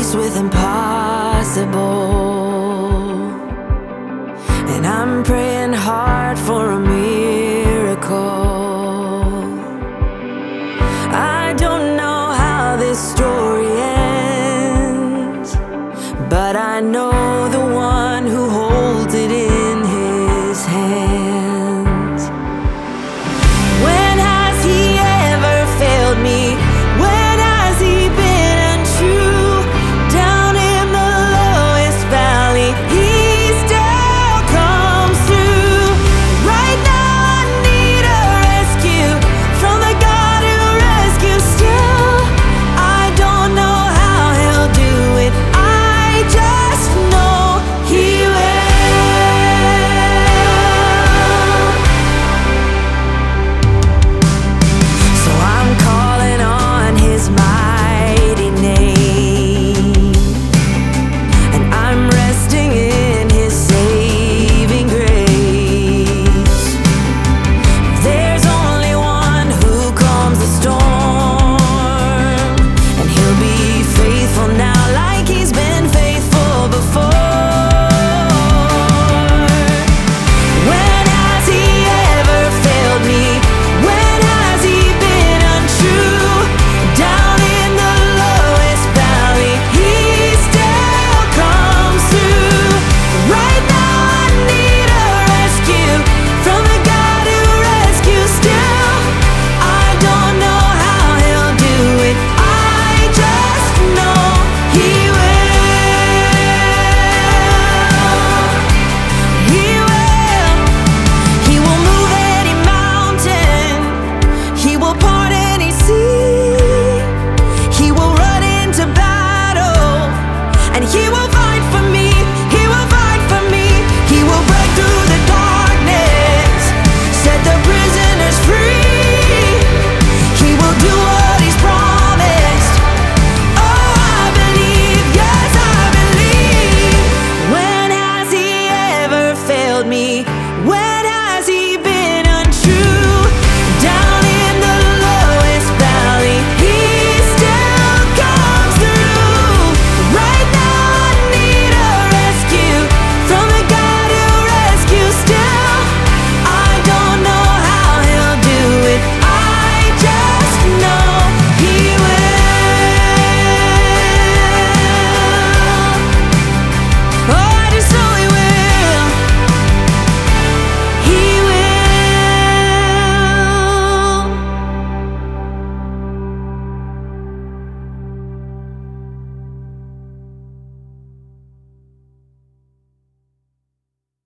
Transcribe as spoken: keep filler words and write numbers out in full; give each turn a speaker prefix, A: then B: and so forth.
A: faced with impossible, and I'm praying hard for a miracle. I don't know how this story ends, but I know the one who holds it in his hands. When has he ever failed me? When has he been untrue? Down in the lowest valley, he still comes through. Right now I need a rescue from the God who rescues still. I don't know how he'll do it, I just know he will. So I'm calling on his mighty name, and I'm resting in his saving grace. There's only one who calms the storm, and he'll be faithful now like he's been faithful before. When has he ever failed me? When has he been untrue? Down in the lowest valley, he still comes through. Right now I need a rescue from the God who rescues still. I don't know how he'll do it, I just know he will. He will. He will move any mountain, he will part any sea, he will run into battle, and he will fight for me, he will fight for me. He will break through the darkness, set the prisoners free. He will do what he's promised. Oh, I believe, yes I believe. When has he ever failed me?